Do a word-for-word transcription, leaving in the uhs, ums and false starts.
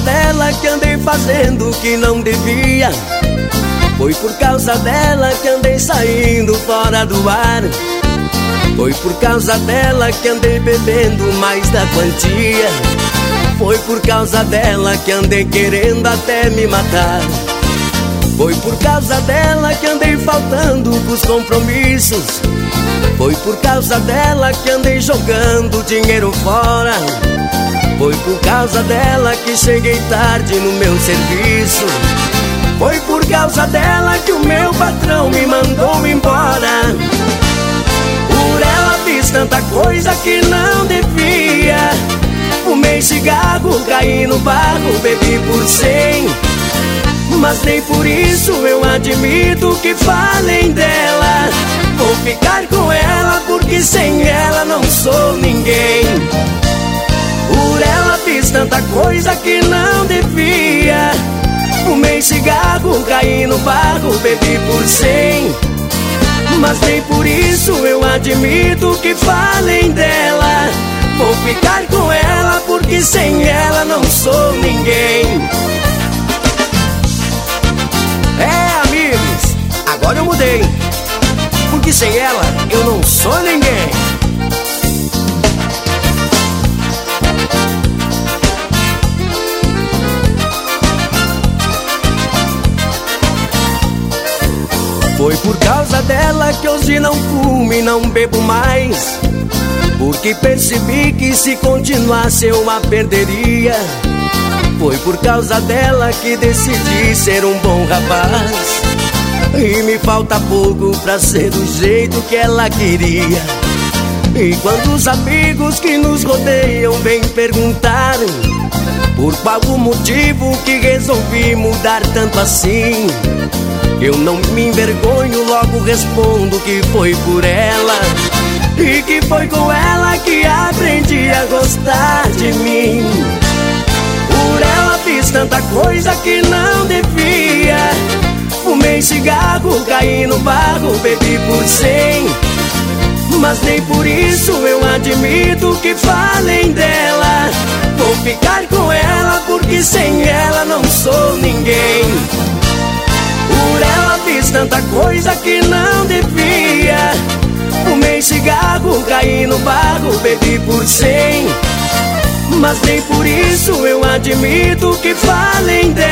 dela que andei fazendo o que não devia. Foi por causa dela que andei saindo fora do ar. Foi por causa dela que andei bebendo mais da quantia. Foi por causa dela que andei querendo até me matar. Foi por causa dela que andei faltando pros compromissos. Foi por causa dela que andei jogando dinheiro fora. Foi por causa dela que cheguei tarde no meu serviço. Foi por causa dela que o meu patrão me mandou embora. Por ela fiz tanta coisa que não devia. Fumei cigarro, caí no barro, bebi por cem. Mas nem por isso eu admito que falem dela. Vou ficar com ela porque sem ela não sou ninguém. Por ela fiz tanta coisa que não devia. Fumei cigarro, caí no barro, bebi por cem. Mas nem por isso eu admito que falem dela. Vou ficar com ela porque sem ela não sou ninguém. É, amigos, agora eu mudei, porque sem ela eu não sou ninguém. Foi por causa dela que hoje não fumo e não bebo mais. Porque percebi que se continuasse eu a perderia. Foi por causa dela que decidi ser um bom rapaz. E me falta pouco pra ser do jeito que ela queria. E quando os amigos que nos rodeiam vêm perguntar por qual o motivo que resolvi mudar tanto assim, eu não me envergonho, logo respondo que foi por ela. E que foi com ela que aprendi a gostar de mim. Por ela fiz tanta coisa que não devia. Fumei cigarro, caí no barro, bebi por cem. Mas nem por isso eu admito que falem dela. Vou ficar com ela porque sem ela não sou ninguém. Por ela fiz tanta coisa que não devia. Fumei cigarro, caí no barro, bebi por cem. Mas nem por isso eu admito que falem dela.